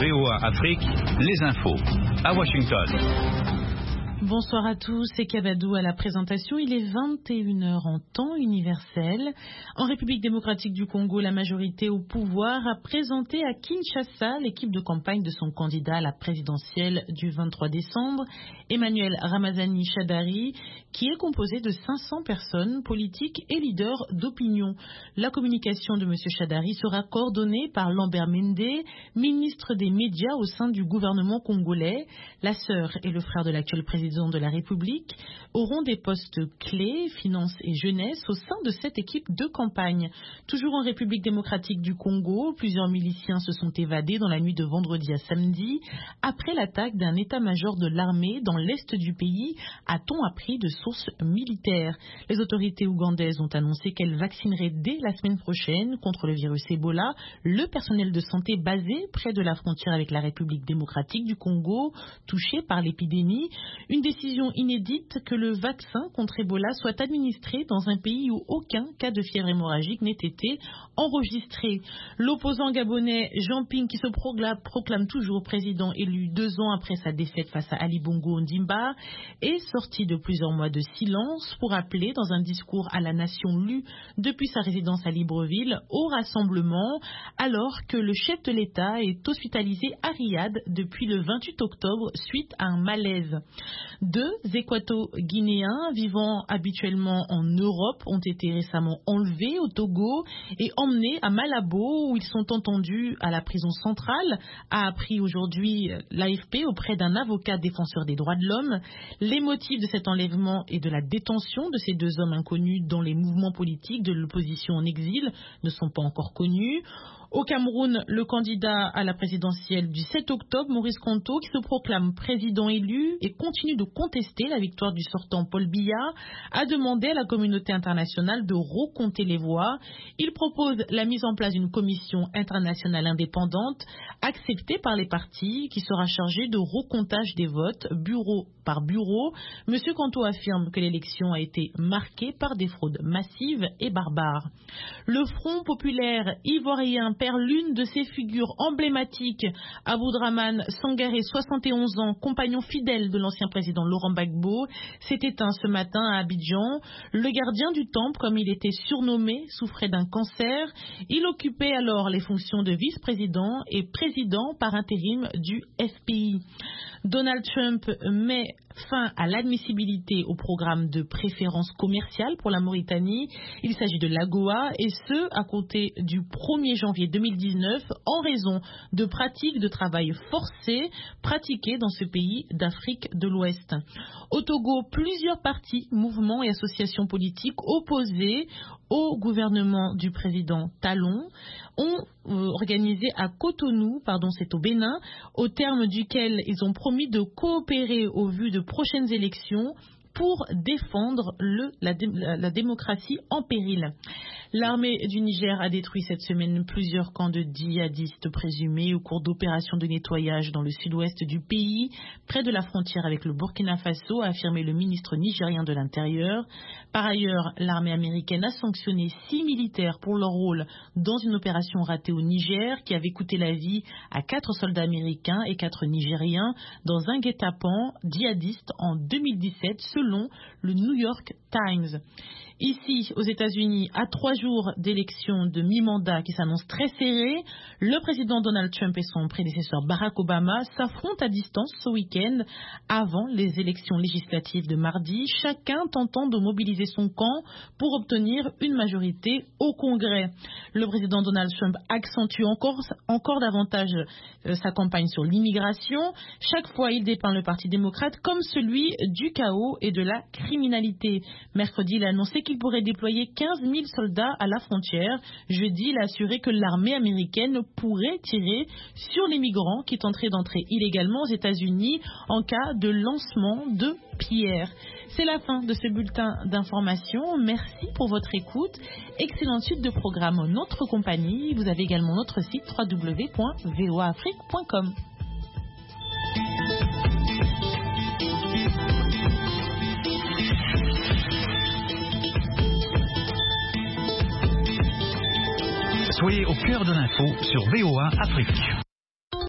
VOA Afrique, les infos. À Washington. Bonsoir à tous, c'est Kabadou à la présentation. Il est 21h en temps universel. En République démocratique du Congo, la majorité au pouvoir a présenté à Kinshasa l'équipe de campagne de son candidat à la présidentielle du 23 décembre, Emmanuel Ramazani Shadary, qui est composé de 500 personnes politiques et leaders d'opinion. La communication de M. Shadary sera coordonnée par Lambert Mende, ministre des médias au sein du gouvernement congolais. La sœur et le frère de l'actuel président de la République auront des postes clés, finances et jeunesse, au sein de cette équipe de campagne. Toujours en République démocratique du Congo, plusieurs miliciens se sont évadés dans la nuit de vendredi à samedi après l'attaque d'un état-major de l'armée dans l'est du pays, a-t-on appris de sources militaires. Les autorités ougandaises ont annoncé qu'elles vaccineraient dès la semaine prochaine contre le virus Ebola le personnel de santé basé près de la frontière avec la République démocratique du Congo, touché par l'épidémie. Une décision inédite que le vaccin contre Ebola soit administré dans un pays où aucun cas de fièvre hémorragique n'ait été enregistré. L'opposant gabonais Jean Ping, qui se proclame toujours président élu 2 ans après sa défaite face à Ali Bongo Ondimba, est sorti de plusieurs mois de silence pour appeler dans un discours à la nation lu depuis sa résidence à Libreville au rassemblement, alors que le chef de l'État est hospitalisé à Riyad depuis le 28 octobre suite à un malaise. 2 Équato-Guinéens vivant habituellement en Europe ont été récemment enlevés au Togo et emmenés à Malabo, où ils sont entendus à la prison centrale, a appris aujourd'hui l'AFP auprès d'un avocat défenseur des droits de l'homme. Les motifs de cet enlèvement et de la détention de ces 2 hommes inconnus dans les mouvements politiques de l'opposition en exil ne sont pas encore connus. Au Cameroun, le candidat à la présidentielle du 7 octobre, Maurice Kamto, qui se proclame président élu et continue de contester la victoire du sortant Paul Biya, a demandé à la communauté internationale de recompter les voix. Il propose la mise en place d'une commission internationale indépendante, acceptée par les partis, qui sera chargée de recomptage des votes, bureau par bureau. M. Kamto affirme que l'élection a été marquée par des fraudes massives et barbares. Le Front populaire ivoirien perd l'une de ses figures emblématiques. Aboudraman Sangaré, 71 ans, compagnon fidèle de l'ancien président Laurent Gbagbo, s'est éteint ce matin à Abidjan. Le gardien du temple, comme il était surnommé, souffrait d'un cancer. Il occupait alors les fonctions de vice-président et président par intérim du FPI. Donald Trump met fin à l'admissibilité au programme de préférence commerciale pour la Mauritanie. Il s'agit de l'AGOA, et ce, à compter du 1er janvier 2019, en raison de pratiques de travail forcé pratiquées dans ce pays d'Afrique de l'Ouest. Au Togo, plusieurs partis, mouvements et associations politiques opposés au gouvernement du président Talon ont organisé à Cotonou, c'est au Bénin, au terme duquel ils ont promis de coopérer au vu de prochaines élections pour défendre la démocratie en péril. L'armée du Niger a détruit cette semaine plusieurs camps de djihadistes présumés au cours d'opérations de nettoyage dans le sud-ouest du pays, près de la frontière avec le Burkina Faso, a affirmé le ministre nigérien de l'Intérieur. Par ailleurs, l'armée américaine a sanctionné 6 militaires pour leur rôle dans une opération ratée au Niger qui avait coûté la vie à 4 soldats américains et 4 Nigériens dans un guet-apens djihadiste en 2017, selon le New York Times. Ici, aux États-Unis, à 3 jours d'élections de mi-mandat qui s'annoncent très serrées, le président Donald Trump et son prédécesseur Barack Obama s'affrontent à distance ce week-end avant les élections législatives de mardi, chacun tentant de mobiliser son camp pour obtenir une majorité au Congrès. Le président Donald Trump accentue encore davantage sa campagne sur l'immigration. Chaque fois, il dépeint le Parti démocrate comme celui du chaos et de la criminalité. Mercredi, il a annoncé qu'il pourrait déployer 15 000 soldats à la frontière. Jeudi, il a assuré que l'armée américaine pourrait tirer sur les migrants qui tenteraient d'entrer illégalement aux États-Unis en cas de lancement de pierres. C'est la fin de ce bulletin d'information. Merci pour votre écoute. Excellente suite de programmes en notre compagnie. Vous avez également notre site www.voaafrique.com. Soyez au cœur de l'info sur VOA Afrique.